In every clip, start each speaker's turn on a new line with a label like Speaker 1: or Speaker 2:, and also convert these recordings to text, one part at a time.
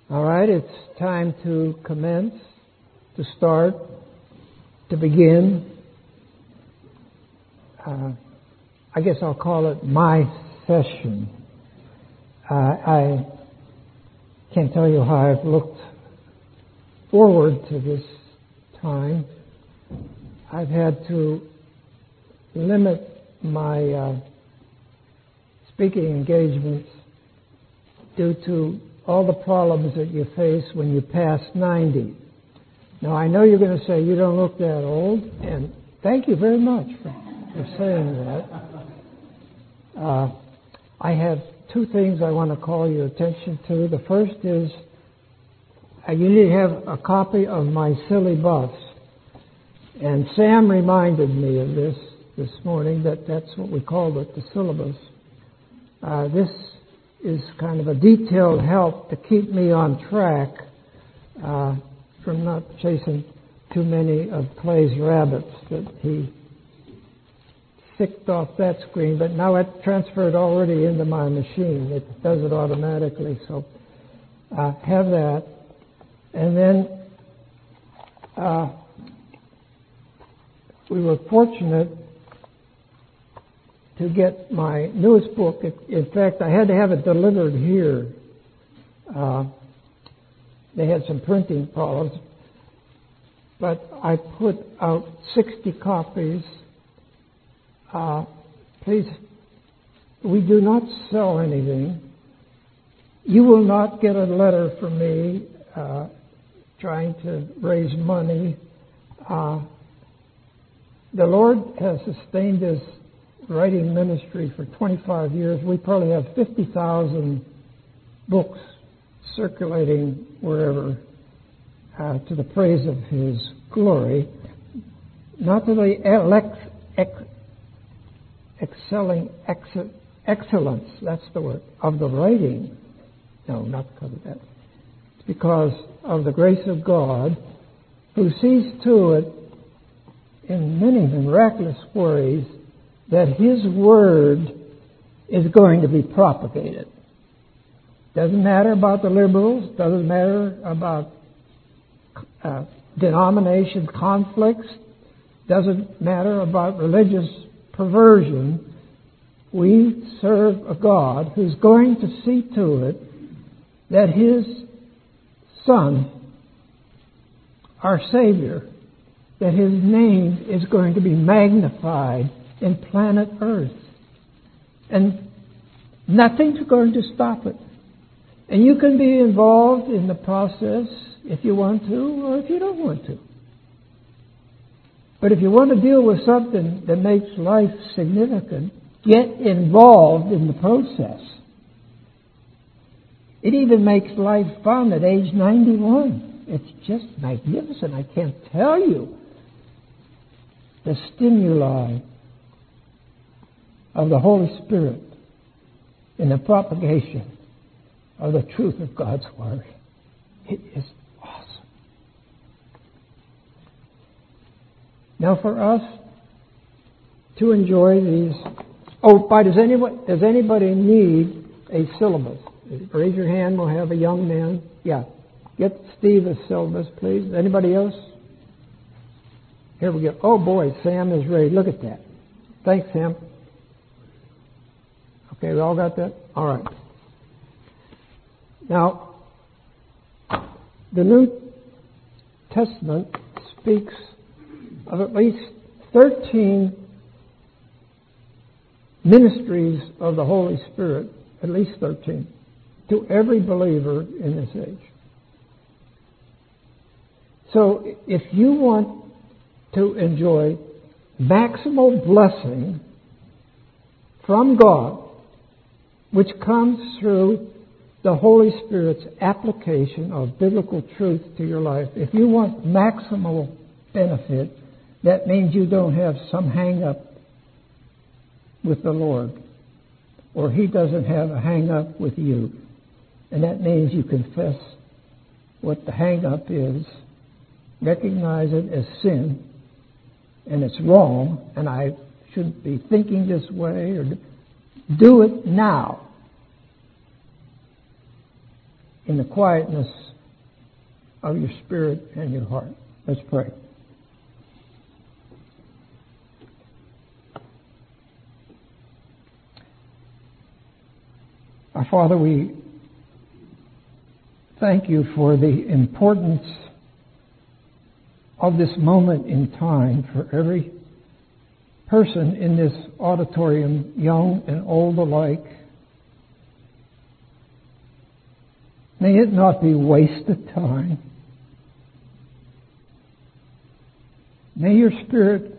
Speaker 1: All right, it's time to commence, to start, to begin. I guess I'll call it my session. I can't tell you how I've looked forward to this time. I've had to limit my speaking engagements due to all the problems that you face when you pass 90. Now, I know you're going to say you don't look that old, and thank you very much for saying that. I have two things I want to call your attention to. The first is you need to have a copy of my silly buffs. And Sam reminded me of this morning, that's what we called it, the syllabus. This is kind of a detailed help to keep me on track from not chasing too many of Clay's rabbits that he sicked off that screen, but now it transferred already into my machine. It does it automatically, so have that. And then we were fortunate to get my newest book. In fact, I had to have it delivered here. They had some printing problems, but I put out 60 copies. Please, we do not sell anything. You will not get a letter from me trying to raise money. The Lord has sustained us writing ministry for 25 years. We probably have 50,000 books circulating wherever to the praise of His glory. Not to the excelling excellence, that's the word, of the writing. No, not because of that. It's because of the grace of God, who sees to it in many miraculous ways that His Word is going to be propagated. Doesn't matter about the liberals, doesn't matter about denomination conflicts, doesn't matter about religious perversion. We serve a God who's going to see to it that His Son, our Savior, that His name is going to be magnified in planet Earth. And nothing's going to stop it. And you can be involved in the process if you want to or if you don't want to. But if you want to deal with something that makes life significant, get involved in the process. It even makes life fun at age 91. It's just magnificent. I can't tell you the stimuli of the Holy Spirit in the propagation of the truth of God's Word. It is awesome. Now for us to enjoy these... does anybody need a syllabus? Raise your hand, we'll have a young man. Yeah. Get Steve a syllabus, please. Anybody else? Here we go. Oh boy, Sam is ready. Look at that. Thanks, Sam. Okay, we all got that? All right. Now, the New Testament speaks of at least 13 ministries of the Holy Spirit, at least 13, to every believer in this age. So, if you want to enjoy maximal blessing from God, which comes through the Holy Spirit's application of biblical truth to your life, if you want maximal benefit, that means you don't have some hang-up with the Lord, or He doesn't have a hang-up with you. And that means you confess what the hang-up is, recognize it as sin, and it's wrong, and I shouldn't be thinking this way, or do it now. in the quietness of your spirit and your heart. Let's pray. Our Father, we thank you for the importance of this moment in time for every person in this auditorium, young and old alike. May it not be wasted time. May your Spirit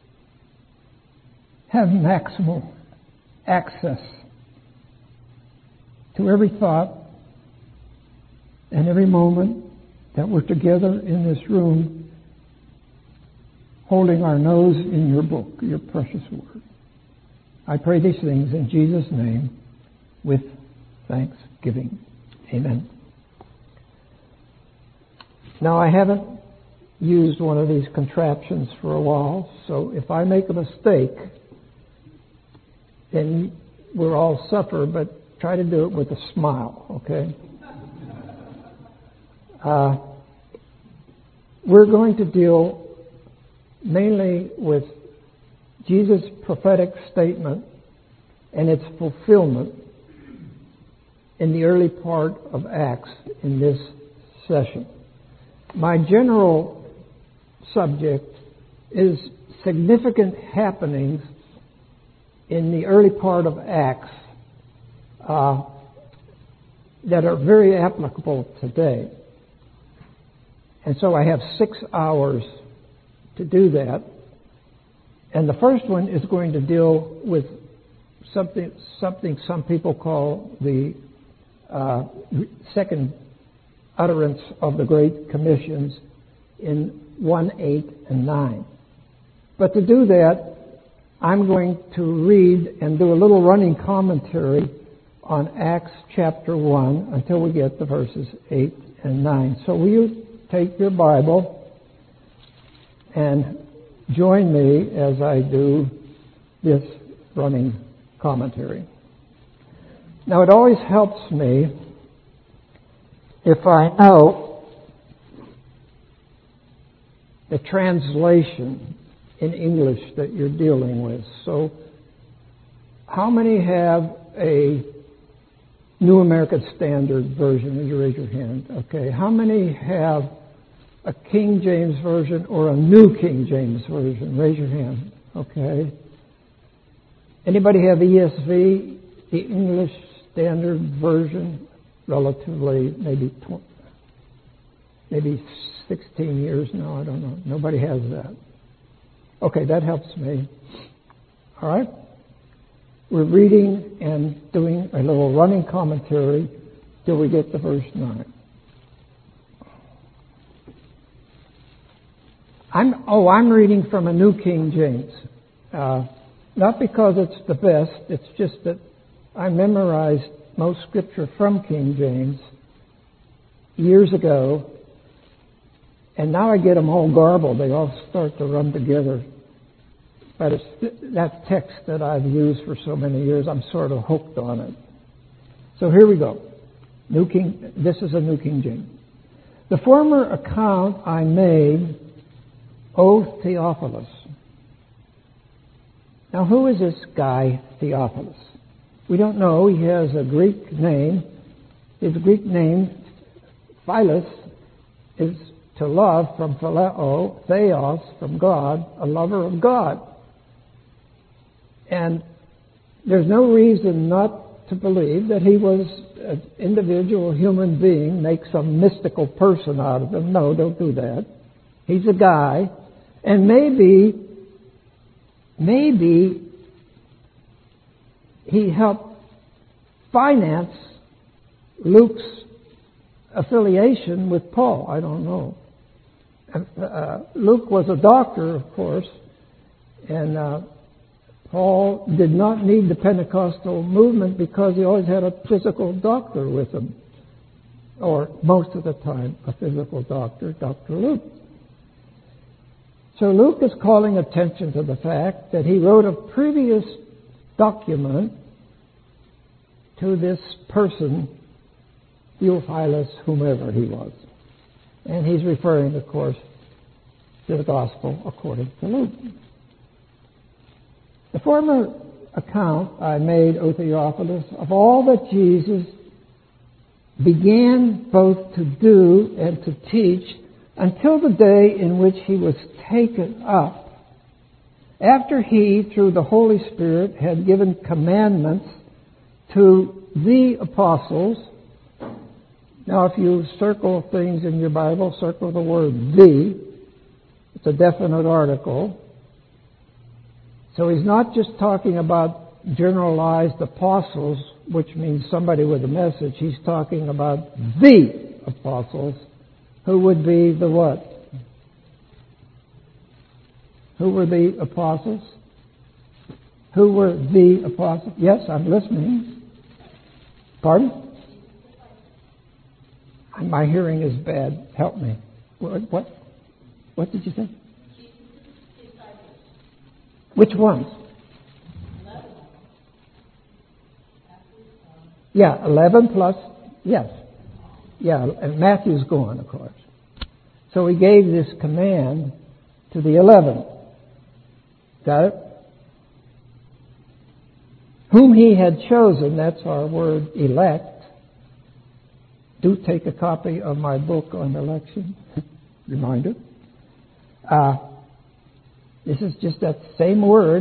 Speaker 1: have maximal access to every thought and every moment that we're together in this room, holding our nose in your book, your precious word. I pray these things in Jesus' name with thanksgiving. Amen. Now, I haven't used one of these contraptions for a while, so if I make a mistake, then we'll all suffer, but try to do it with a smile, okay? We're going to deal mainly with Jesus' prophetic statement and its fulfillment in the early part of Acts in this session. My general subject is significant happenings in the early part of Acts that are very applicable today. And so I have 6 hours to do that. And the first one is going to deal with something some people call the second utterance of the Great Commissions in 1, 8, and 9. But to do that, I'm going to read and do a little running commentary on Acts chapter 1 until we get to verses 8 and 9. So will you take your Bible and join me as I do this running commentary. Now, it always helps me if I know the translation in English that you're dealing with. So, how many have a New American Standard Version? Would you raise your hand? Okay. How many have a King James Version or a New King James Version? Raise your hand. Okay. Anybody have ESV, the English Standard Version? Relatively, maybe 16 years now. I don't know. Nobody has that. Okay, that helps me. All right. We're reading and doing a little running commentary till we get to verse 9. I'm reading from a New King James. Not because it's the best, it's just that I memorized most scripture from King James years ago, and now I get them all garbled. They all start to run together. But it's that text that I've used for so many years, I'm sort of hooked on it. So here we go. This is a New King James. The former account I made, O Theophilus. Now, who is this guy, Theophilus? We don't know. He has a Greek name. His Greek name, Philos, is to love from phileo, theos, from God, a lover of God. And there's no reason not to believe that he was an individual human being, make some mystical person out of him. No, don't do that. He's a guy. And maybe he helped finance Luke's affiliation with Paul. I don't know. Luke was a doctor, of course, and Paul did not need the Pentecostal movement because he always had a physical doctor with him, or most of the time a physical doctor, Dr. Luke. So Luke is calling attention to the fact that he wrote a previous document to this person Theophilus, whomever he was. And he's referring, of course, to the Gospel according to Luke. The former account I made, O Theophilus, of all that Jesus began both to do and to teach until the day in which he was taken up, after he, through the Holy Spirit, had given commandments to the apostles. Now, if you circle things in your Bible, circle the word "the." It's a definite article. So he's not just talking about generalized apostles, which means somebody with a message. He's talking about the apostles, who would be the what? Who were the apostles? Who were the apostles? Yes, I'm listening. Pardon? My hearing is bad. Help me. What did you say? Which ones? Yeah, 11 plus, yes. Yeah, and Matthew's gone, of course. So he gave this command to the 11. Got it? Whom he had chosen, that's our word, elect. Do take a copy of my book on election. Reminder. This is just that same word.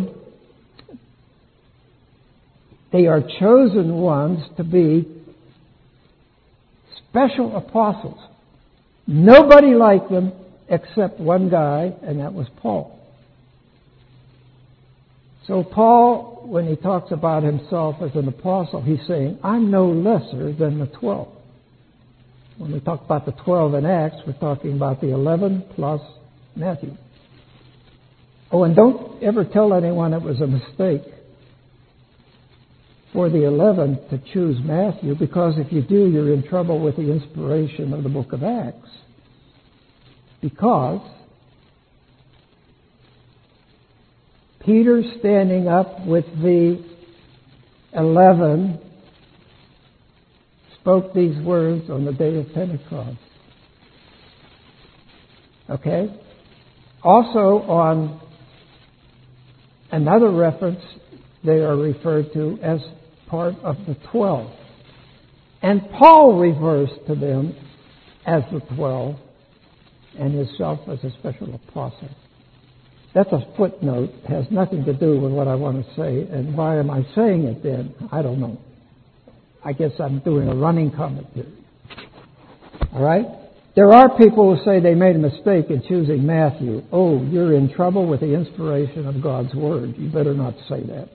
Speaker 1: They are chosen ones to be special apostles. Nobody like them except one guy, and that was Paul. So Paul, when he talks about himself as an apostle, he's saying, I'm no lesser than the 12. When we talk about the 12 in Acts, we're talking about the 11 plus Matthew. Oh, and don't ever tell anyone it was a mistake for the 11 to choose Matthew, because if you do, you're in trouble with the inspiration of the book of Acts. Because Peter, standing up with the 11, spoke these words on the day of Pentecost. Okay? Also, on another reference, they are referred to as part of the 12. And Paul refers to them as the 12 and himself as a special apostle. That's a footnote. It has nothing to do with what I want to say. And why am I saying it then? I don't know. I guess I'm doing a running commentary. All right? There are people who say they made a mistake in choosing Matthew. Oh, you're in trouble with the inspiration of God's Word. You better not say that.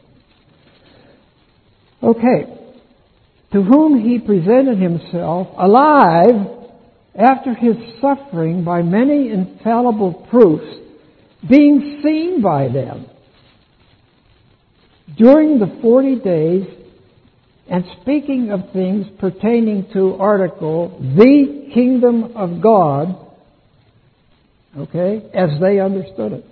Speaker 1: Okay. To whom he presented himself alive after his suffering by many infallible proofs, being seen by them during the 40 days, and speaking of things pertaining to article, the kingdom of God, okay, as they understood it.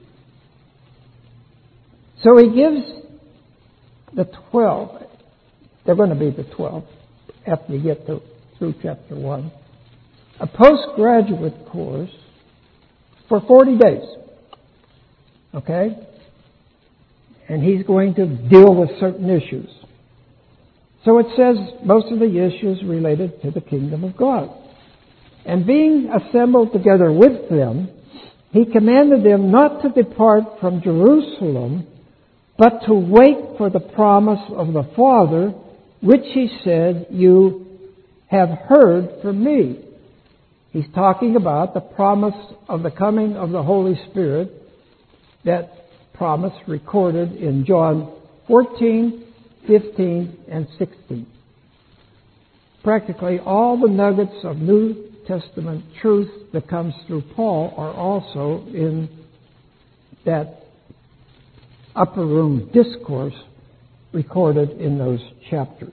Speaker 1: So he gives the 12, they're going to be the 12 after you get through chapter 1, a postgraduate course for 40 days. Okay? And he's going to deal with certain issues. So it says most of the issues related to the kingdom of God. And being assembled together with them, he commanded them not to depart from Jerusalem, but to wait for the promise of the Father, which he said, you have heard from me. He's talking about the promise of the coming of the Holy Spirit, that promise recorded in John 14, 15, and 16. Practically all the nuggets of New Testament truth that comes through Paul are also in that upper room discourse recorded in those chapters.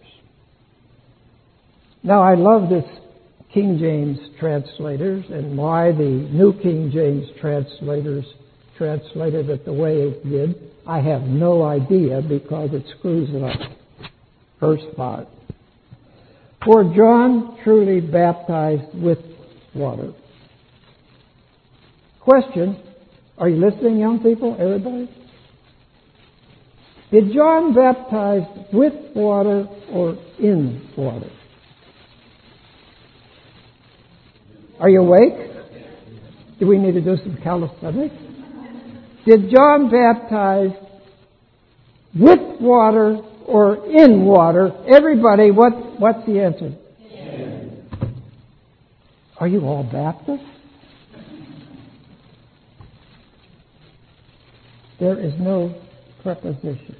Speaker 1: Now, I love this King James translators, and why the New King James translators translated it the way it did, I have no idea, because it screws it up. Verse 5. For John truly baptized with water. Question, are you listening, young people, everybody? Did John baptize with water or in water? Are you awake? Do we need to do some calisthenics? Did John baptize with water or in water? Everybody, what's the answer? In. Are you all Baptists? There is no preposition.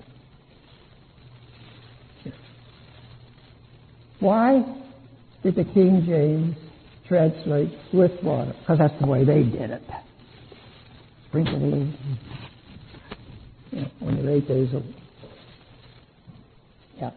Speaker 1: Why did the King James translate with water? Because that's the way they did it. Sprinkle a little, when you're 8 days old. Yeah.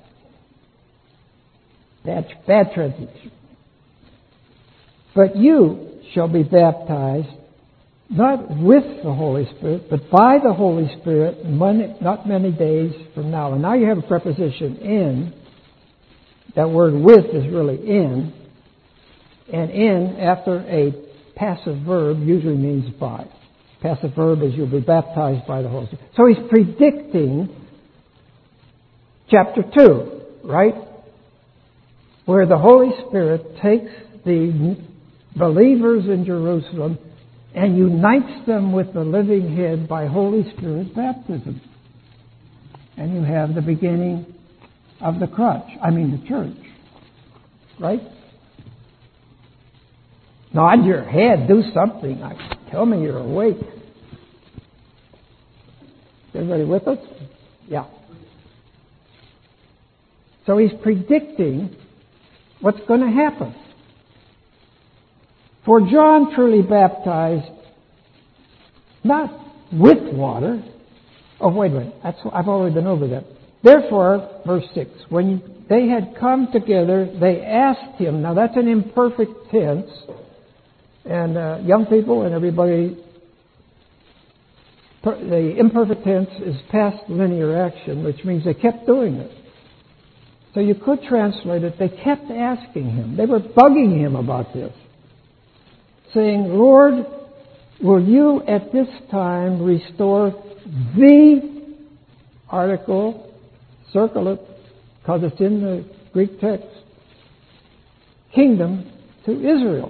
Speaker 1: Bad translation. But you shall be baptized not with the Holy Spirit, but by the Holy Spirit not many days from now. And now you have a preposition in. That word with is really in. And in, after a passive verb, usually means by. Passive verb is you'll be baptized by the Holy Spirit. So he's predicting chapter 2, right? Where the Holy Spirit takes the believers in Jerusalem and unites them with the living head by Holy Spirit baptism. And you have the beginning of the the church. Right? Nod your head, do something. Tell me you're awake. Everybody with us? Yeah. So he's predicting what's going to happen. For John truly baptized not with water. Oh, wait a minute. I've already been over that. Therefore, verse 6, when they had come together, they asked him. Now that's an imperfect tense. And young people and everybody, the imperfect tense is past linear action, which means they kept doing it. So you could translate it, they kept asking him. They were bugging him about this, saying, Lord, will you at this time restore the article, circle it, because it's in the Greek text, kingdom to Israel?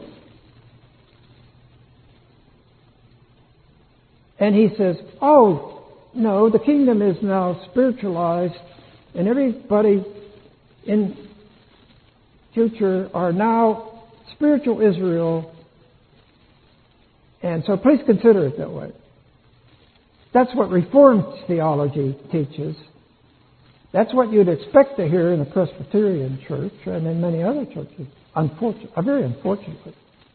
Speaker 1: And he says, oh, no, the kingdom is now spiritualized, and everybody in future are now spiritual Israel, and so please consider it that way. That's what Reformed theology teaches. That's what you'd expect to hear in a Presbyterian church and in many other churches. Very unfortunately.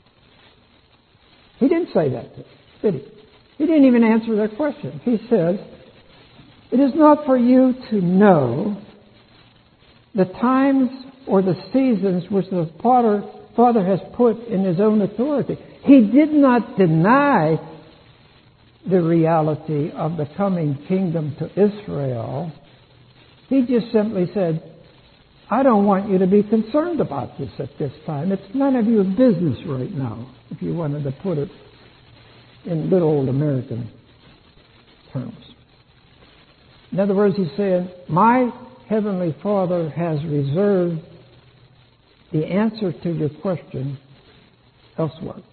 Speaker 1: He didn't say that, did he? He didn't even answer that question. He says, it is not for you to know the times or the seasons which the Father has put in His own authority. He did not deny the reality of the coming kingdom to Israel. He just simply said, I don't want you to be concerned about this at this time. It's none of your business right now, if you wanted to put it in good old American terms. In other words, he's saying, my Heavenly Father has reserved the answer to your question elsewhere.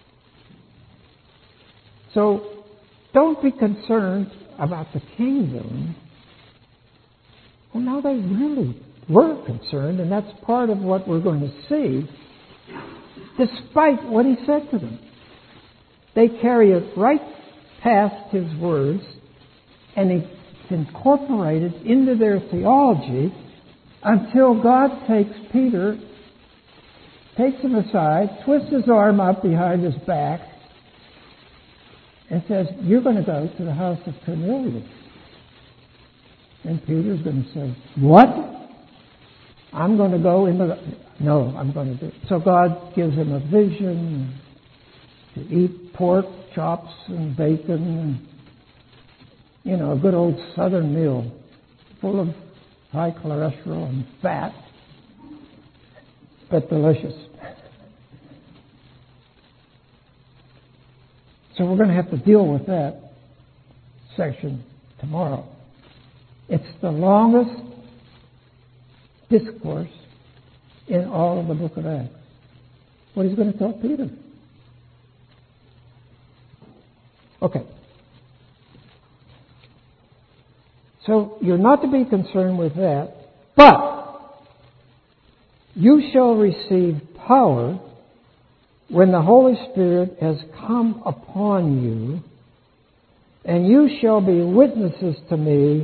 Speaker 1: So don't be concerned about the kingdom. Well, now they really were concerned, and that's part of what we're going to see, despite what he said to them. They carry it right past his words, and it's incorporated into their theology until God takes Peter, takes him aside, twists his arm up behind his back, and says, you're going to go to the house of Cornelius. And Peter's going to say, what? I'm going to go into the... No, I'm going to do it. So God gives him a vision to eat pork chops and bacon and, a good old southern meal full of high cholesterol and fat. but delicious. So we're going to have to deal with that section tomorrow. It's the longest discourse in all of the book of Acts. What he's going to tell Peter. Okay. So you're not to be concerned with that, but you shall receive power when the Holy Spirit has come upon you, and you shall be witnesses to me.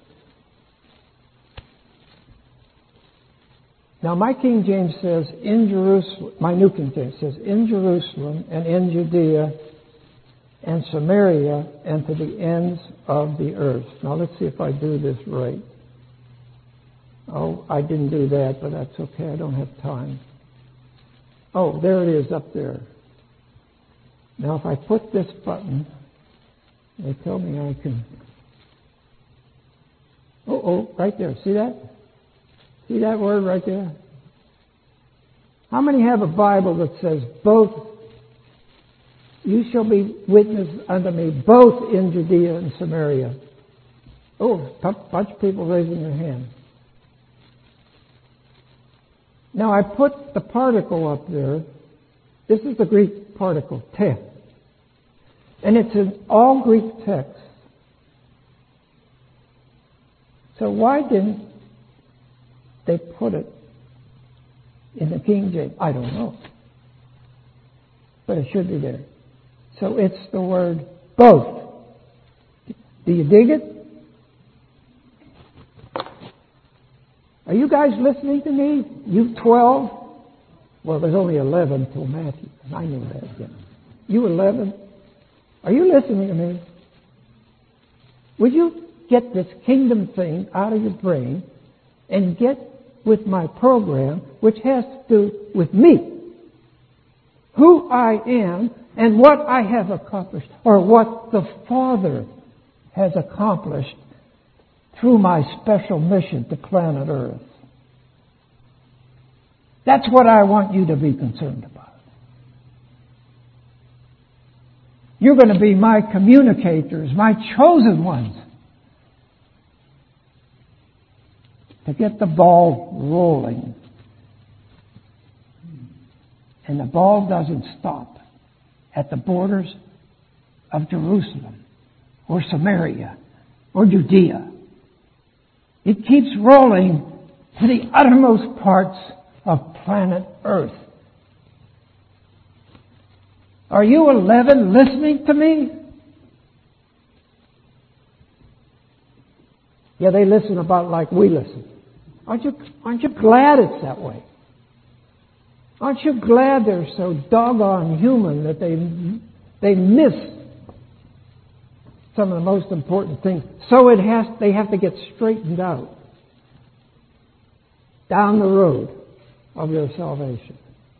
Speaker 1: Now, my King James says, in Jerusalem, my New King James says, in Jerusalem and in Judea and Samaria and to the ends of the earth. Now, let's see if I do this right. Oh, I didn't do that, but that's okay. I don't have time. Oh, there it is up there. Now, if I put this button, they tell me I can... Oh, right there. See that? See that word right there? How many have a Bible that says both, you shall be witnesses unto me both in Judea and Samaria? Oh, a bunch of people raising their hand. Now I put the particle up there. This is the Greek particle, te. And it's in all Greek texts. So why didn't they put it in the King James? I don't know. But it should be there. So it's the word both. Do you dig it? Are you guys listening to me? You 12? Well, there's only 11 till Matthew. I know that. Yeah. You 11? Are you listening to me? Would you get this kingdom thing out of your brain and get with my program, which has to do with me? Who I am and what I have accomplished, or what the Father has accomplished through my special mission to planet Earth. That's what I want you to be concerned about. You're going to be my communicators, my chosen ones, to get the ball rolling. And the ball doesn't stop at the borders of Jerusalem or Samaria or Judea. It keeps rolling to the uttermost parts of planet Earth. Are you 11 listening to me? Yeah, they listen about like we listen. Aren't you glad it's that way? Aren't you glad they're so doggone human that they miss some of the most important things? So they have to get straightened out down the road of their salvation.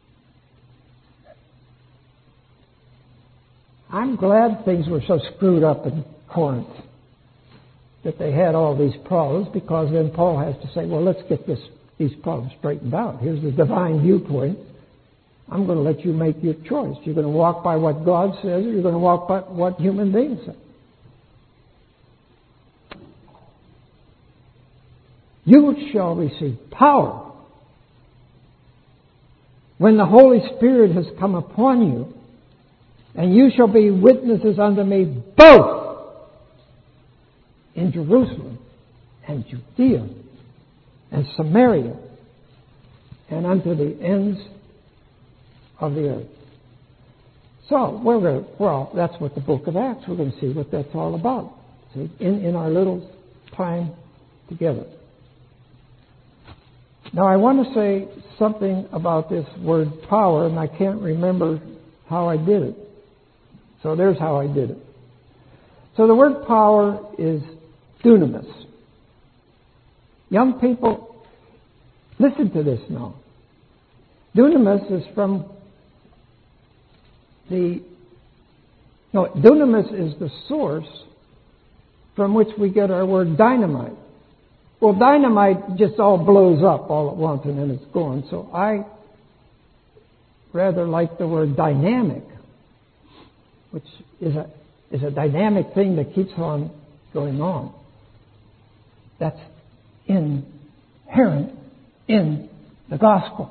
Speaker 1: I'm glad things were so screwed up in Corinth, that they had all these problems, because then Paul has to say, well, let's get these problems straightened out. Here's the divine viewpoint. I'm going to let you make your choice. You're going to walk by what God says, or you're going to walk by what human beings say. You shall receive power when the Holy Spirit has come upon you, and you shall be witnesses unto me both in Jerusalem and Judea and Samaria and unto the ends of the earth. So that's what the book of Acts, we're going to see what that's all about. See, in our little time together. Now I want to say something about this word power, and I can't remember how I did it. So there's how I did it. So the word power is dunamis. Young people, listen to this now. Dunamis is dunamis is the source from which we get our word dynamite. Well, dynamite just all blows up all at once and then it's gone. So I rather like the word dynamic, which is a dynamic thing that keeps on going on. That's inherent in the gospel.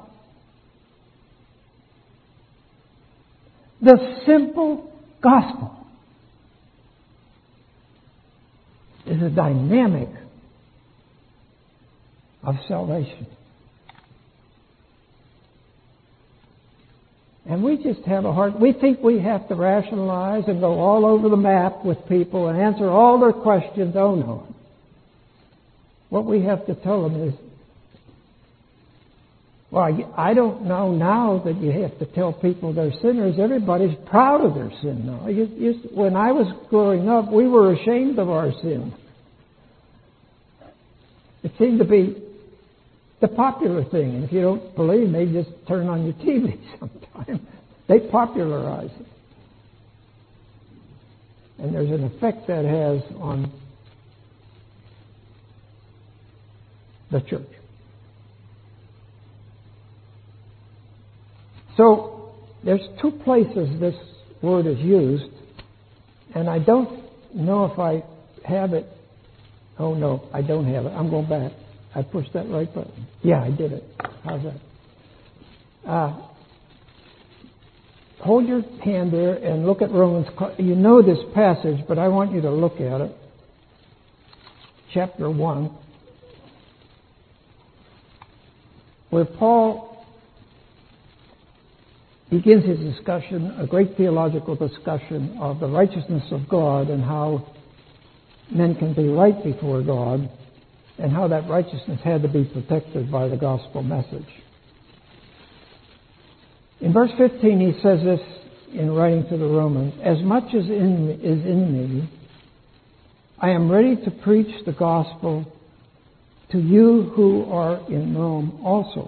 Speaker 1: The simple gospel is a dynamic of salvation. And we just have a hard... We think we have to rationalize and go all over the map with people and answer all their questions. Oh, no. What we have to tell them is, well, I don't know now that you have to tell people they're sinners. Everybody's proud of their sin now. When I was growing up, we were ashamed of our sin. It seemed to be the popular thing. And if you don't believe me, just turn on your TV sometime. They popularize it. And there's an effect that has on the church. So, there's two places this word is used, and I don't know if I have it. Oh, no, I don't have it. I'm going back. I pushed that right button. Yeah, I did it. How's that? Hold your hand there and look at Romans. You know this passage, but I want you to look at it. Chapter 1. Where Paul begins his discussion, a great theological discussion of the righteousness of God and how men can be right before God and how that righteousness had to be protected by the gospel message. In verse 15 he says this in writing to the Romans, as much as is in me, I am ready to preach the gospel to you who are in Rome also.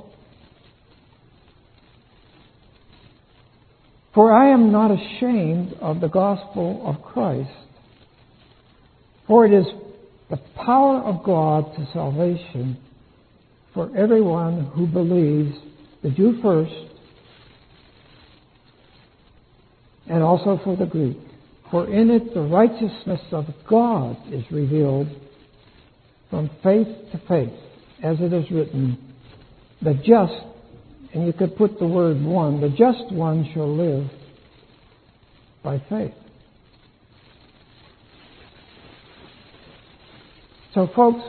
Speaker 1: For I am not ashamed of the gospel of Christ, for it is the power of God to salvation for everyone who believes, the Jew first, and also for the Greek. For in it the righteousness of God is revealed from faith to faith, as it is written, the just, and you could put the word one, the just one shall live by faith. So folks,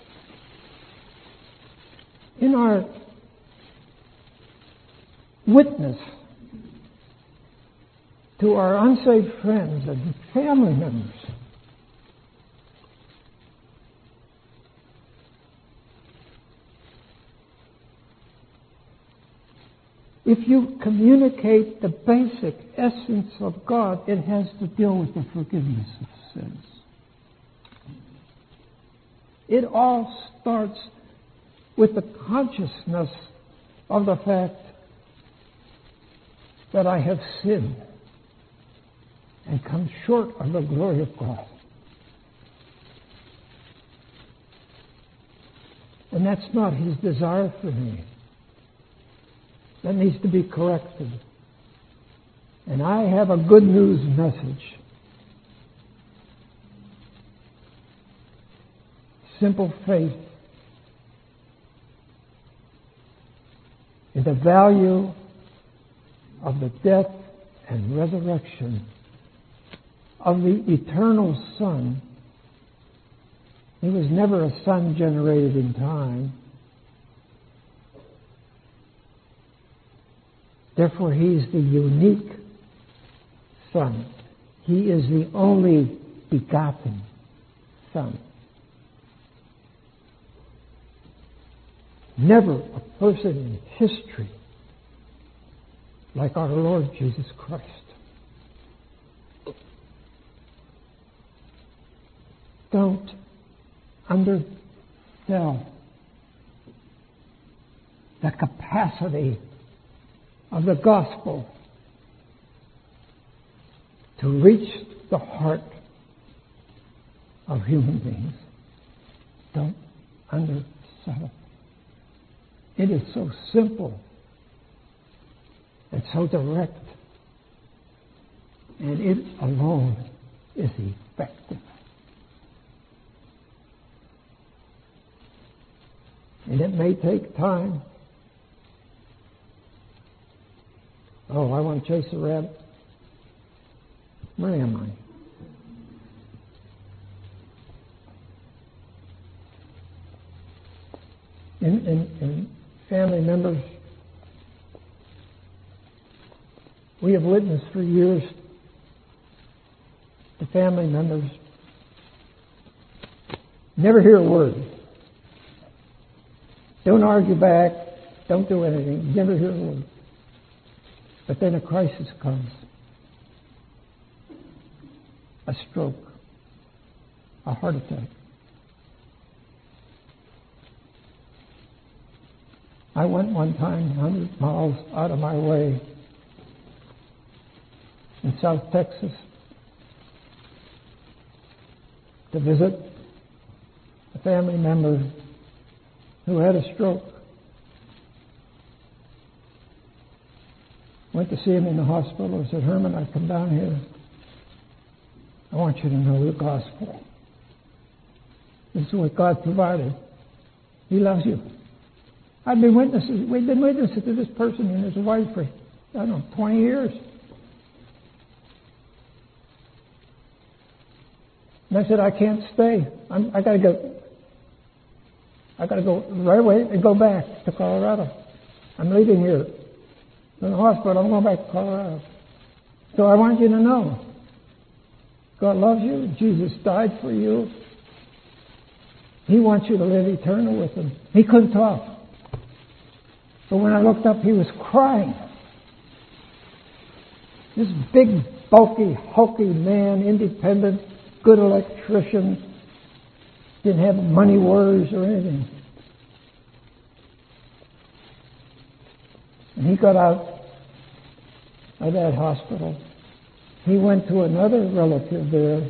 Speaker 1: in our witness to our unsaved friends and family members, if you communicate the basic essence of God, it has to deal with the forgiveness of sins. It all starts with the consciousness of the fact that I have sinned and come short of the glory of God. And that's not His desire for me. That needs to be corrected. And I have a good news message. Simple faith in the value of the death and resurrection of the eternal Son. He was never a son generated in time. Therefore, He's the unique Son. He is the only begotten Son. Never a person in history like our Lord Jesus Christ. Don't undersell the capacity of the gospel to reach the heart of human beings. Don't undersell it. It is so simple. and so direct. And it alone is effective. And it may take time. Oh, I want to chase a rabbit. Where am I? In family members, we have witnessed for years to family members never hear a word. Don't argue back. Don't do anything. Never hear a word. But then a crisis comes. A stroke. A heart attack. I went one time 100 miles out of my way in South Texas to visit a family member who had a stroke. Went to see him in the hospital. I said, Herman, I've come down here. I want you to know the gospel. This is what God provided. He loves you. We've been witnesses to this person and his wife for, 20 years. And I said, I can't stay. I got to go. I got to go right away and go back to Colorado. I'm leaving here from the hospital. I'm going back to Colorado. So I want you to know, God loves you. Jesus died for you. He wants you to live eternal with Him. He couldn't talk. But when I looked up, he was crying. This big, bulky, hulky man, independent, good electrician, didn't have money worries or anything. And he got out of that hospital. He went to another relative there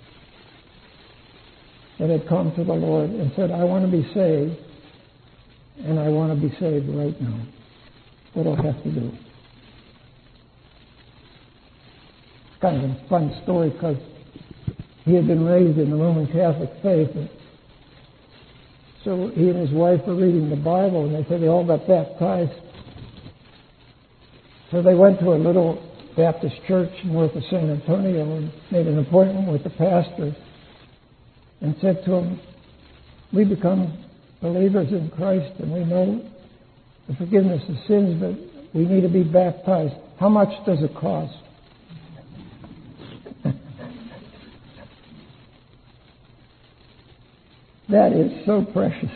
Speaker 1: that had come to the Lord and said, I want to be saved. And I want to be saved right now. What do I have to do? It's kind of a fun story because he had been raised in the Roman Catholic faith. And so he and his wife were reading the Bible, and they said they all got baptized. So they went to a little Baptist church north of San Antonio and made an appointment with the pastor and said to him, we become believers in Christ, and we know the forgiveness of sins, but we need to be baptized. How much does it cost? That is so precious.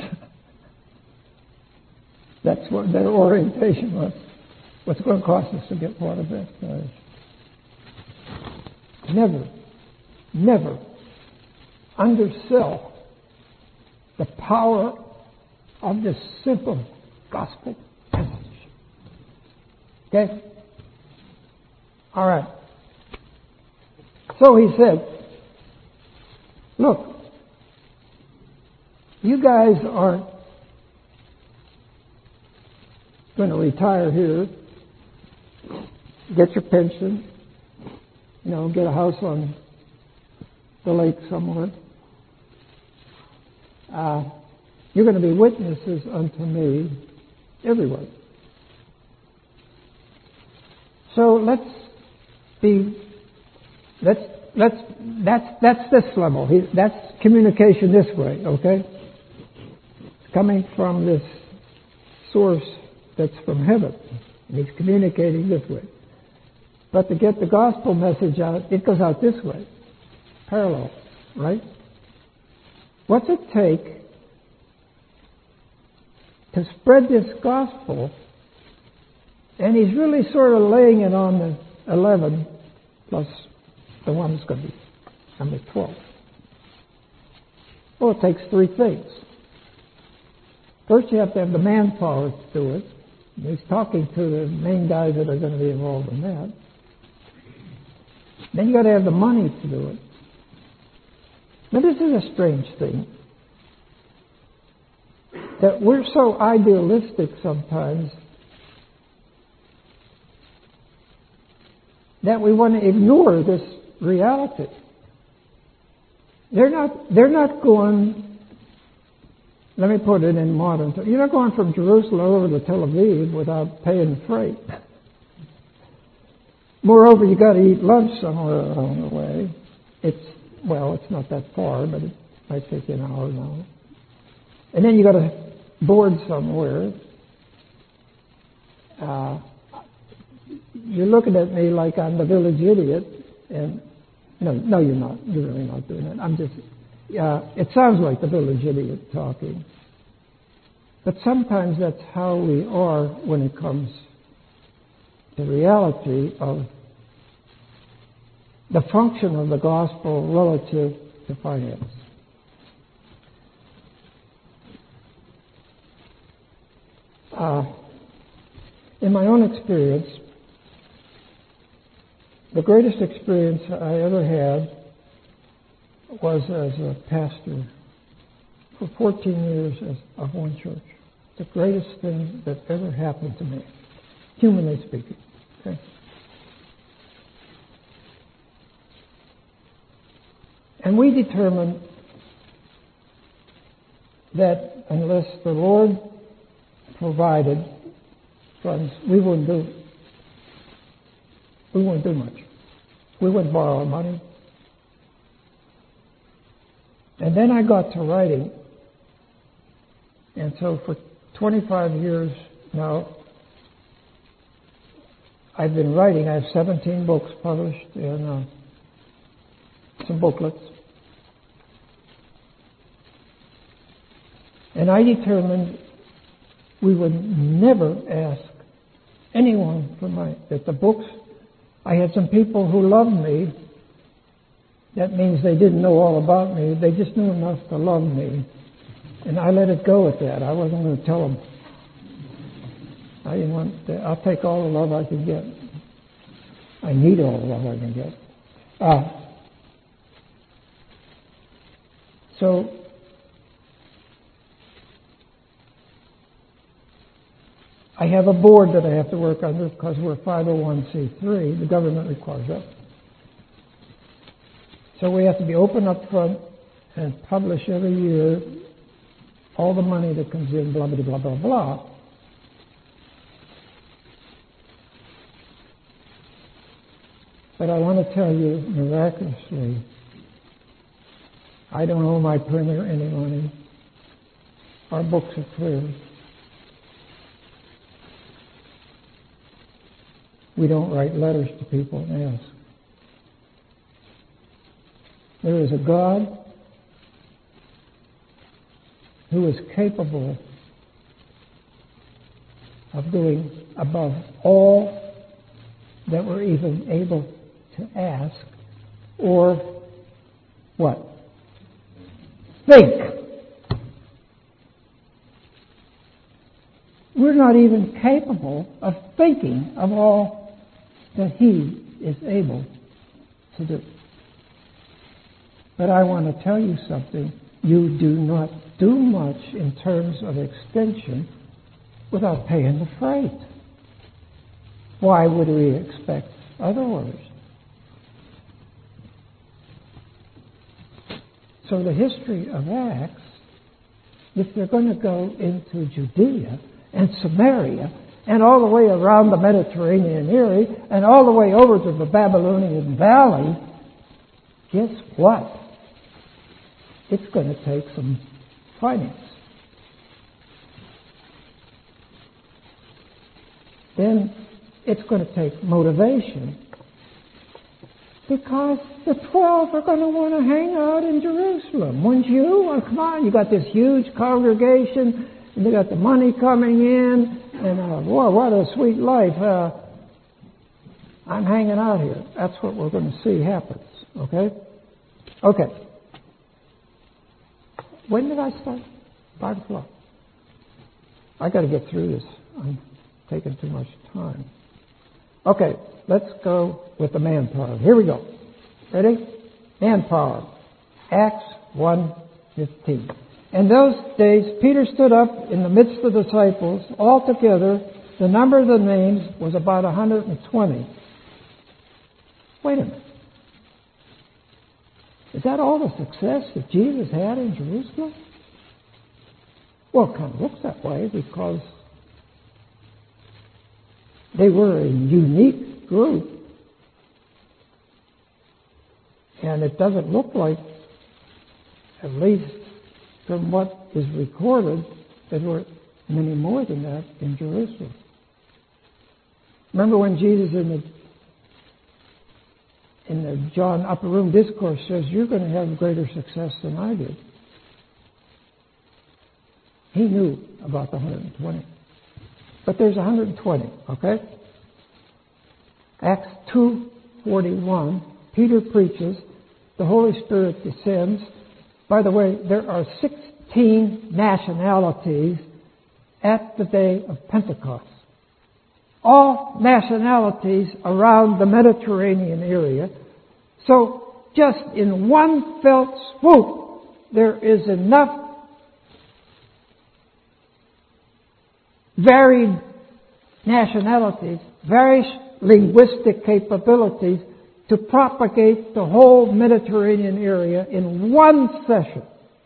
Speaker 1: That's what their orientation was. What's it going to cost us to get water baptized? Never undersell the power of this simple gospel message. Okay? All right. So he said, look, you guys aren't going to retire here, get your pension, get a house on the lake somewhere. You're going to be witnesses unto me everywhere. So that's this level. That's communication this way, okay? Coming from this source that's from heaven. And he's communicating this way. But to get the gospel message out, it goes out this way. Parallel, right? What's it take to spread this gospel? And he's really sort of laying it on the 11 plus the one that's going to be number 12. Well, it takes three things. First, you have to have the manpower to do it. And he's talking to the main guys that are going to be involved in that. Then you got to have the money to do it. Now, this is a strange thing. That we're so idealistic sometimes that we want to ignore this reality. They're not going, let me put it in modern terms, you're not going from Jerusalem over to Tel Aviv without paying freight. Moreover, you got to eat lunch somewhere along the way. It's not that far, but it might take you an hour now. And then you got to board somewhere. You're looking at me like I'm the village idiot, and no, you're not. You're really not doing it. I'm just. It sounds like the village idiot talking, but sometimes that's how we are when it comes to reality of the function of the gospel relative to finance. In my own experience, the greatest experience I ever had was as a pastor for 14 years of one church. The greatest thing that ever happened to me, humanly speaking. Okay? And we determined that unless the Lord provided funds, we wouldn't do much. We wouldn't borrow money. And then I got to writing. And so for 25 years now, I've been writing. I have 17 books published and some booklets. And I determined we would never ask anyone for money. That the books, I had some people who loved me. That means they didn't know all about me. They just knew enough to love me. And I let it go at that. I wasn't going to tell them. I didn't want to, I'll take all the love I can get. I need all the love I can get. So I have a board that I have to work under because we're 501c3. The government requires that. So we have to be open up front and publish every year all the money that comes in, blah, blah, blah, blah, blah. But I want to tell you, miraculously, I don't owe my printer any money. Our books are clear. We don't write letters to people and ask. There is a God who is capable of doing above all that we're even able to ask or what? Think. We're not even capable of thinking of all that He is able to do. But I want to tell you something. You do not do much in terms of extension without paying the freight. Why would we expect otherwise? So the history of Acts, if they're going to go into Judea and Samaria and all the way around the Mediterranean area and all the way over to the Babylonian Valley, guess what? It's going to take some finance. Then it's going to take motivation because the 12 are going to want to hang out in Jerusalem. Wouldn't you? Well, come on, you got this huge congregation and you got the money coming in and boy, what a sweet life. I'm hanging out here. That's what we're going to see happens. Okay. When did I start? 5 o'clock. I got to get through this. I'm taking too much time. Okay, let's go with the manpower. Here we go. Ready? Manpower. Acts 1:15. In those days, Peter stood up in the midst of the disciples. Altogether, the number of the names was about 120. Wait a minute. Is that all the success that Jesus had in Jerusalem? Well, it kind of looks that way because they were a unique group. And it doesn't look like, at least from what is recorded, there were many more than that in Jerusalem. Remember when Jesus in the John Upper Room Discourse says, you're going to have greater success than I did. He knew about the 120. But there's 120, okay? Acts 2:41, Peter preaches, the Holy Spirit descends. By the way, there are 16 nationalities at the day of Pentecost. All nationalities around the Mediterranean area. So just in one felt swoop, there is enough varied nationalities, various linguistic capabilities to propagate the whole Mediterranean area in one session.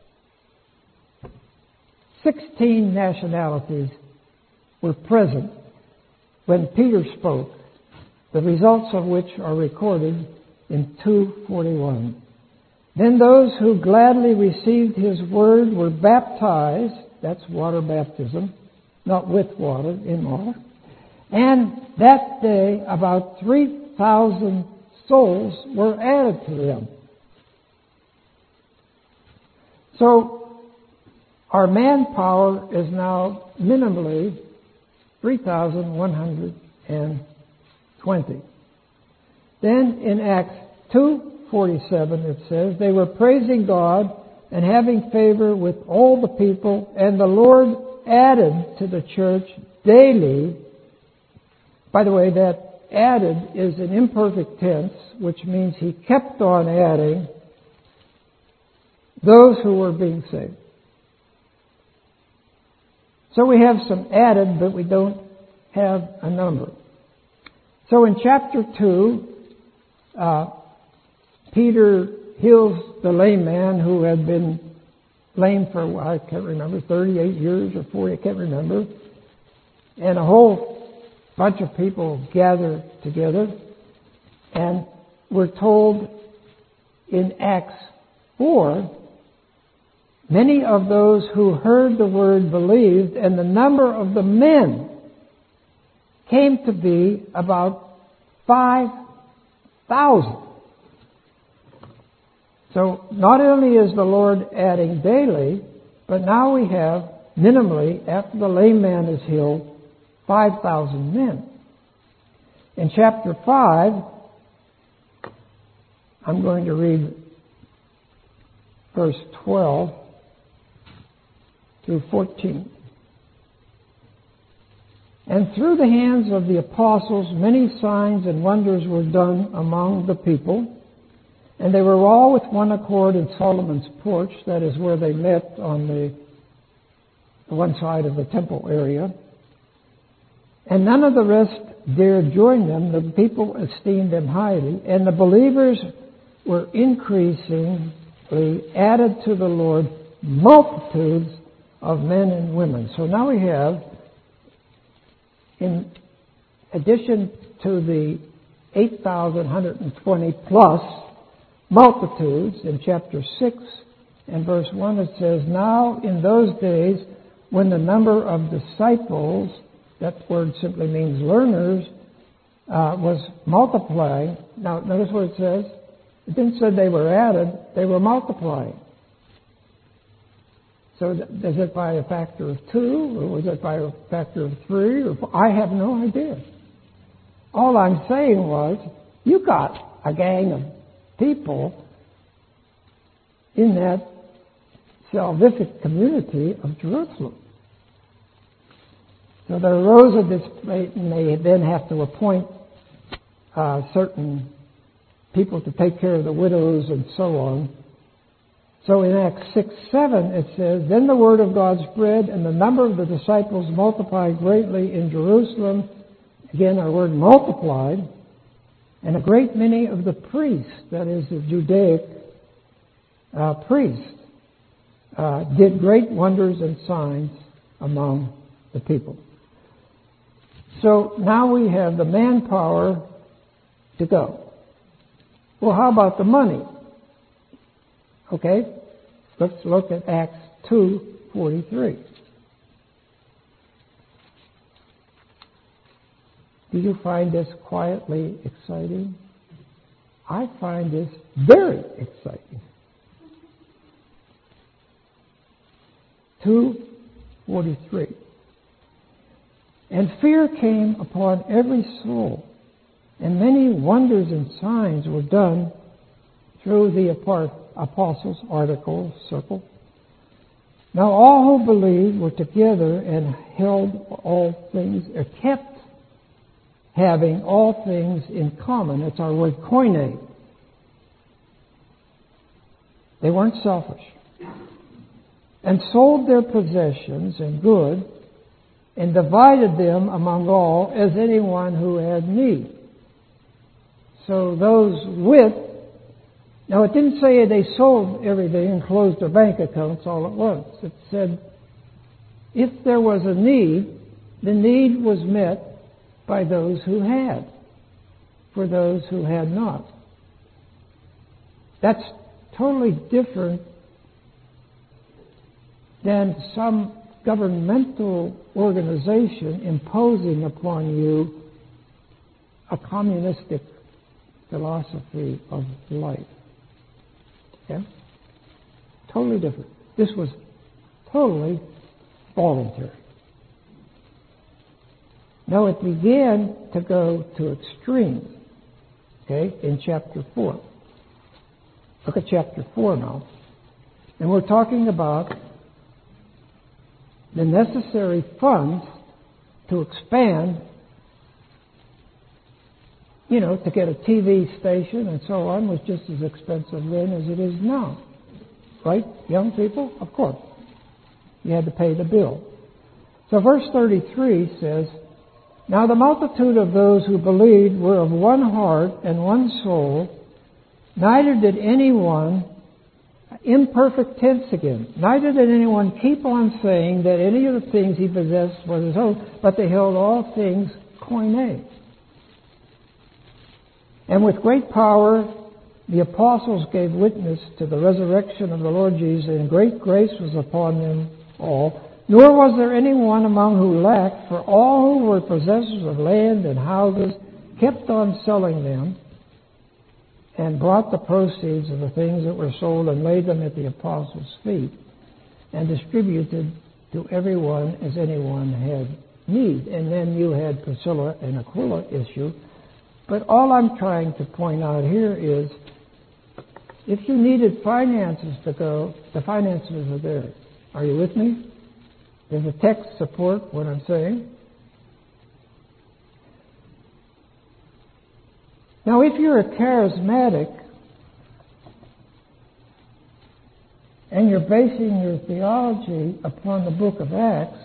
Speaker 1: 16 nationalities were present when Peter spoke, the results of which are recorded in 2:41. Then those who gladly received his word were baptized, that's water baptism, not with water, in water. And that day about 3,000 souls were added to them. So our manpower is now minimally 3,120. Then in Acts 2:47 it says, they were praising God and having favor with all the people, and the Lord added to the church daily. By the way, that added is an imperfect tense, which means he kept on adding those who were being saved. So we have some added, but we don't have a number. So in chapter 2, Peter heals the lame man who had been lame for, I can't remember, 38 years or 40, I can't remember. And a whole bunch of people gather together. And we're told in Acts 4, many of those who heard the word believed, and the number of the men came to be about 5,000. So not only is the Lord adding daily, but now we have minimally, after the lame man is healed, 5,000 men. In chapter 5, I'm going to read verse 12 through 14. And through the hands of the apostles, many signs and wonders were done among the people. And they were all with one accord in Solomon's porch, that is where they met on the one side of the temple area. And none of the rest dared join them. The people esteemed them highly. And the believers were increasingly added to the Lord multitudes of men and women. So now we have, in addition to the 8,120 plus multitudes, in chapter 6 and verse 1 it says, now in those days when the number of disciples, that word simply means learners, was multiplying. Now notice what it says. It didn't say they were added, they were multiplying. So is it by a factor of 2, or was it by a factor of 3, or 4? I have no idea. All I'm saying was, you got a gang of people in that salvific community of Jerusalem. So there arose a dispute, and they then have to appoint certain people to take care of the widows and so on. So in Acts 6:7 it says, then the word of God spread, and the number of the disciples multiplied greatly in Jerusalem. Again, our word multiplied. And a great many of the priests, that is the Judaic priests, did great wonders and signs among the people. So now we have the manpower to go. Well, how about the money? Okay, let's look at Acts 2:43. Do you find this quietly exciting? I find this very exciting. 2:43. And fear came upon every soul, and many wonders and signs were done through the apostles' article, circle. Now all who believed were together and held all things, or kept having all things in common. It's our word koine. They weren't selfish. And sold their possessions and goods, and divided them among all as anyone who had need. So those with, now it didn't say they sold everything and closed their bank accounts all at once. It said if there was a need, the need was met by those who had, for those who had not. That's totally different than some governmental organization imposing upon you a communistic philosophy of life. Okay? Totally different. This was totally voluntary. Now it began to go to extremes, okay, in chapter 4. Look at chapter 4 now. And we're talking about the necessary funds to expand, to get a TV station and so on was just as expensive then as it is now. Right? Young people? Of course. You had to pay the bill. So verse 33 says, now the multitude of those who believed were of one heart and one soul, neither did anyone, imperfect tense again, neither did anyone keep on saying that any of the things he possessed was his own, but they held all things koine. And with great power the apostles gave witness to the resurrection of the Lord Jesus, and great grace was upon them all. Nor was there anyone among who lacked, for all who were possessors of land and houses kept on selling them, and brought the proceeds of the things that were sold and laid them at the apostles' feet, and distributed to everyone as anyone had need. And then you had Priscilla and Aquila issue. But all I'm trying to point out here is, if you needed finances to go, the finances are there. Are you with me? Does the text support what I'm saying? Now, if you're a charismatic and you're basing your theology upon the book of Acts,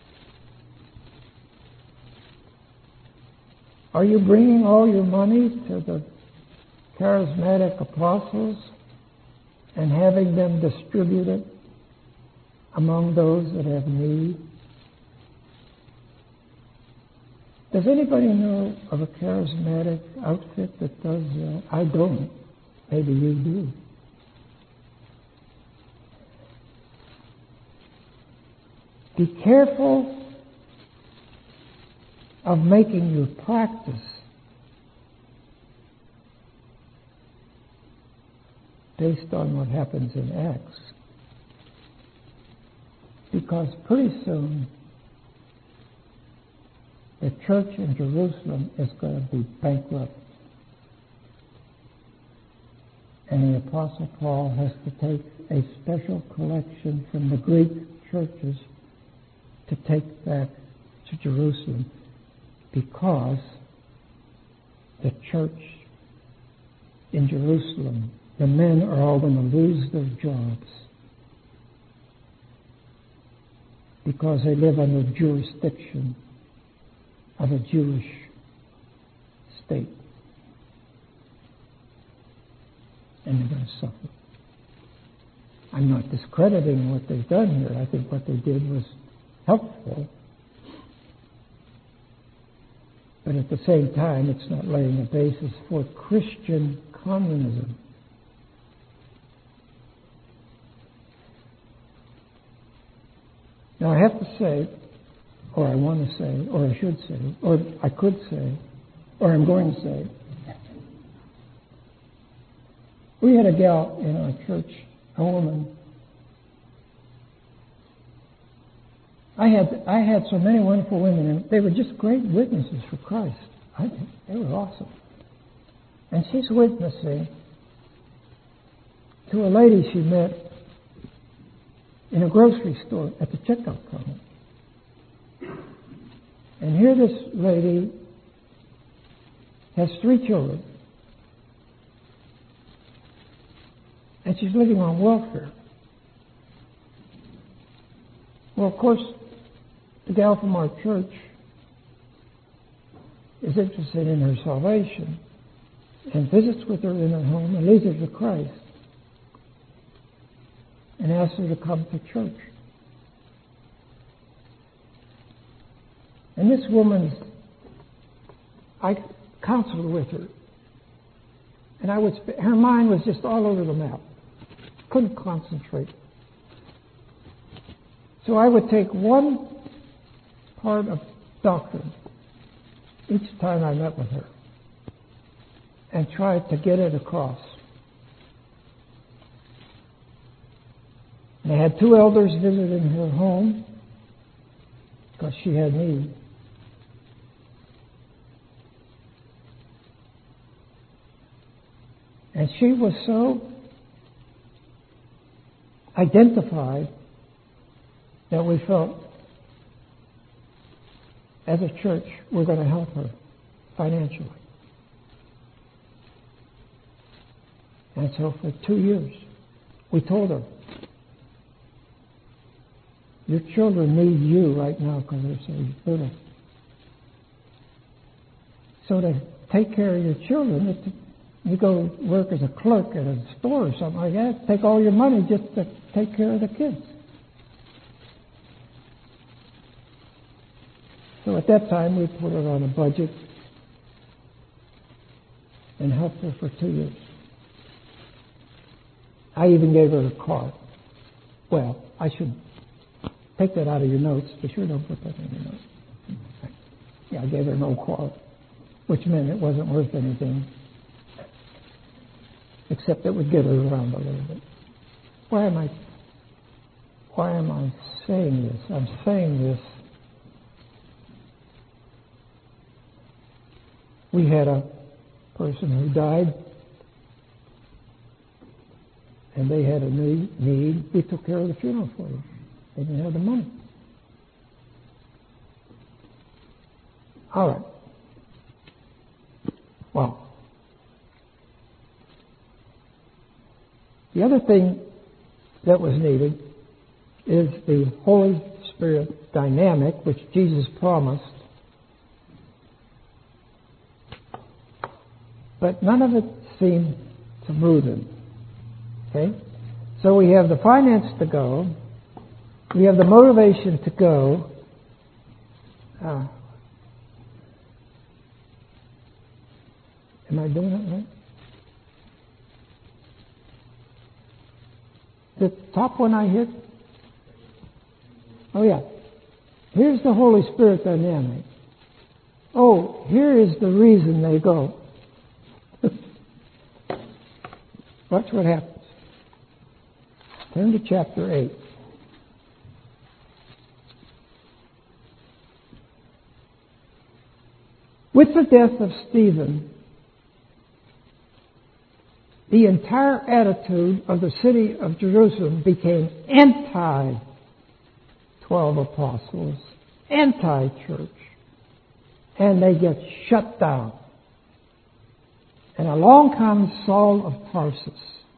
Speaker 1: are you bringing all your money to the charismatic apostles and having them distribute it among those that have need? Does anybody know of a charismatic outfit that does that? I don't. Maybe you do. Be careful of making your practice based on what happens in Acts. Because pretty soon the church in Jerusalem is going to be bankrupt. And the Apostle Paul has to take a special collection from the Greek churches to take back to Jerusalem, because the church in Jerusalem, the men are all going to lose their jobs because they live under the jurisdiction of a Jewish state. and they're going to suffer. I'm not discrediting what they've done here. I think what they did was helpful. But at the same time, it's not laying a basis for Christian communism. Now I have to say, or I want to say, or I should say, or I could say, or I'm going to say, we had a gal in our church, a woman. I had so many wonderful women, and they were just great witnesses for Christ. I think they were awesome. And she's witnessing to a lady she met in a grocery store at the checkout counter. And here this lady has 3 children. And she's living on welfare. Well, of course, the gal from our church is interested in her salvation and visits with her in her home and leads her to Christ and asks her to come to church. And this woman, I counseled with her, and her mind was just all over the map. Couldn't concentrate. So I would take one part of doctrine each time I met with her and try to get it across. And I had 2 elders visiting her home because she had need. And she was so identified that we felt, as a church, we're going to help her financially. And so for 2 years, we told her, your children need you right now because they're so little. So to take care of your children, you go work as a clerk at a store or something like that, take all your money just to take care of the kids. So at that time, we put her on a budget and helped her for 2 years. I even gave her a car. Well, I should take that out of your notes. Be sure don't put that in your notes. Yeah, I gave her no car, which meant it wasn't worth anything, except it would get her around a little bit. Why am I saying this? I'm saying this. We had a person who died, and they had a need. We took care of the funeral for them. They didn't have the money. All right. Well, the other thing that was needed is the Holy Spirit dynamic, which Jesus promised. But none of it seemed to move him. Okay? So we have the finance to go. We have the motivation to go. Am I doing it right? The top one I hit? Oh, yeah. Here's the Holy Spirit dynamic. Oh, here is the reason they go. Watch what happens. Turn to chapter 8. With the death of Stephen, the entire attitude of the city of Jerusalem became anti-12 apostles, anti-church, and they get shut down. And along comes Saul of Tarsus.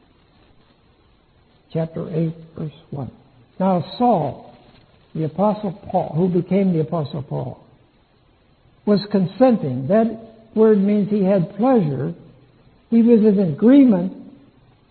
Speaker 1: Chapter 8, verse 1. Now Saul, the Apostle Paul, who became the Apostle Paul, was consenting. That word means he had pleasure. He was in agreement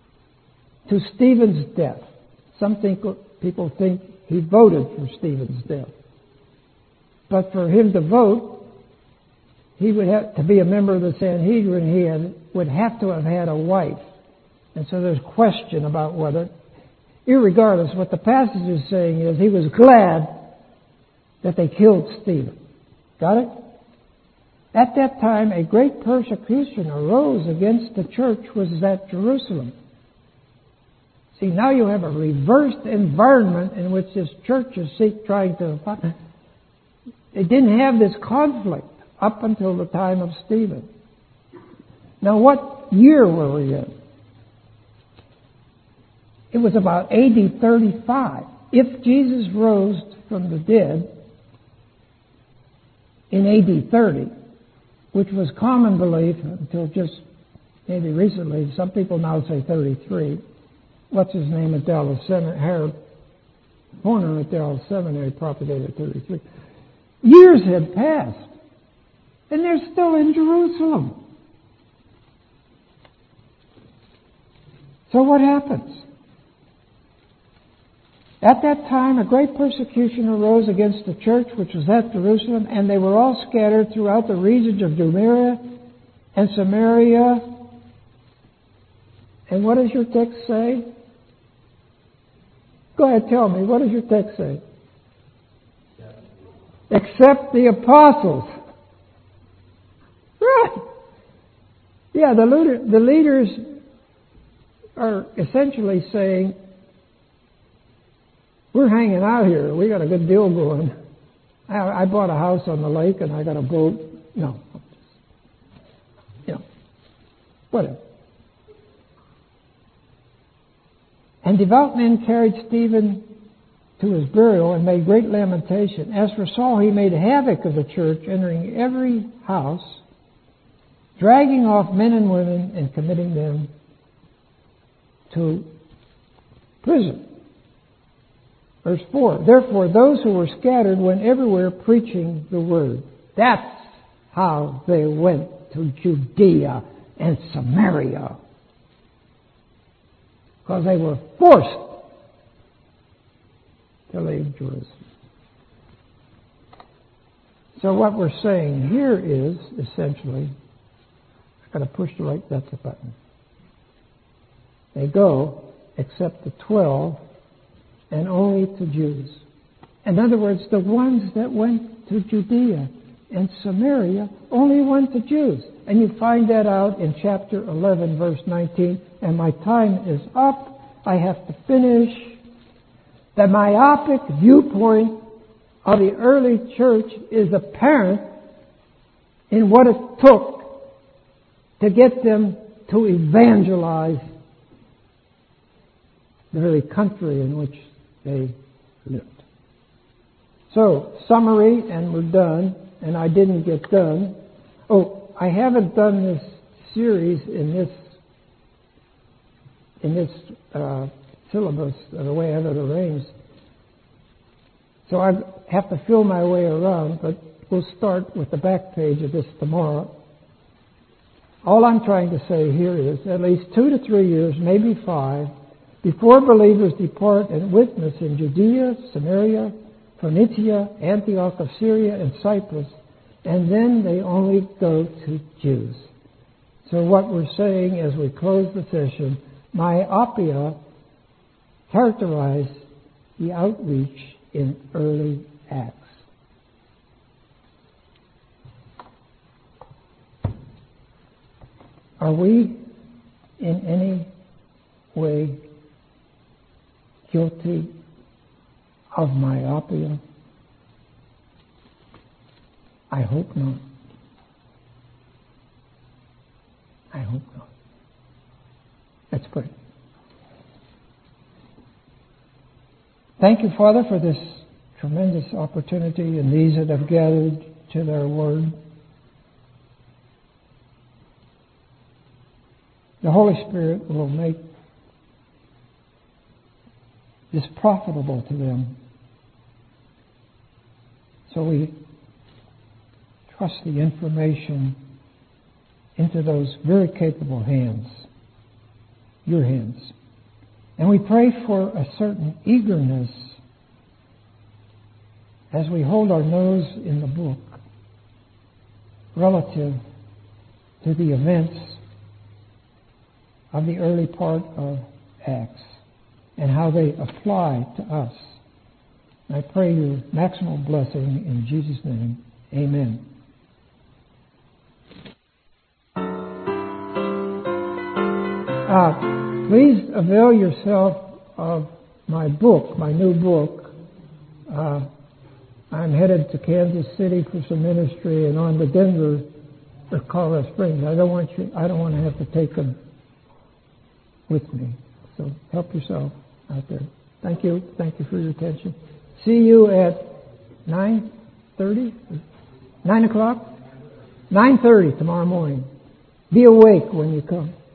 Speaker 1: to Stephen's death. Some people think he voted for Stephen's death. But for him to vote, he would have to be a member of the Sanhedrin. He would have to have had a wife. And so there's question about whether, irregardless, what the passage is saying is he was glad that they killed Stephen. Got it? At that time, a great persecution arose against the church which was at Jerusalem. See, now you have a reversed environment in which this church is trying to... They didn't have this conflict up until the time of Stephen. Now, what year were we in? It was about AD 35. If Jesus rose from the dead in AD 30, which was common belief until just maybe recently, some people now say 33. What's his name at Dallas Seminary? Harold Horner at Dallas Seminary propagated 33. Years had passed, and they're still in Jerusalem. So what happens? At that time, a great persecution arose against the church which was at Jerusalem, and they were all scattered throughout the regions of Judea and Samaria. And what does your text say? Go ahead, tell me. What does your text say? Except the apostles. Right. Yeah, the leaders are essentially saying, we're hanging out here. We got a good deal going. I bought a house on the lake and I got a boat. No. Whatever. And devout men carried Stephen to his burial and made great lamentation. As for Saul, he made havoc of the church, entering every house, dragging off men and women and committing them to prison. Verse 4, therefore those who were scattered went everywhere preaching the word. That's how they went to Judea and Samaria. Because they were forced to leave Jerusalem. So what we're saying here is, essentially, I've got to push the right, that's the button. They go, except the 12, and only to Jews. In other words, the ones that went to Judea and Samaria only went to Jews. And you find that out in chapter 11, verse 19. And my time is up. I have to finish. The myopic viewpoint of the early church is apparent in what it took to get them to evangelize the very country in which they lived. So, summary, and we're done, and I didn't get done. Oh, I haven't done this series in this syllabus the way I have it arranged. So I have to fill my way around, but we'll start with the back page of this tomorrow. All I'm trying to say here is at least 2 to 3 years, maybe 5, before believers depart and witness in Judea, Samaria, Phoenicia, Antioch of Syria, and Cyprus, and then they only go to Jews. So what we're saying as we close the session, myopia characterized the outreach in early Acts. Are we in any way guilty of myopia? I hope not. I hope not. Let's pray. Thank you, Father, for this tremendous opportunity and these that have gathered to their word. The Holy Spirit will make this profitable to them. So we trust the information into those very capable hands, your hands. And we pray for a certain eagerness as we hold our nose in the book relative to the events of the early part of Acts and how they apply to us. I pray your maximal blessing in Jesus' name. Amen. Please avail yourself of my book, my new book. I'm headed to Kansas City for some ministry and on to Denver or Colorado Springs. I don't want to have to take them with me. So help yourself out there. Thank you. Thank you for your attention. See you at 9:30? 9 o'clock? 9:30 tomorrow morning. Be awake when you come.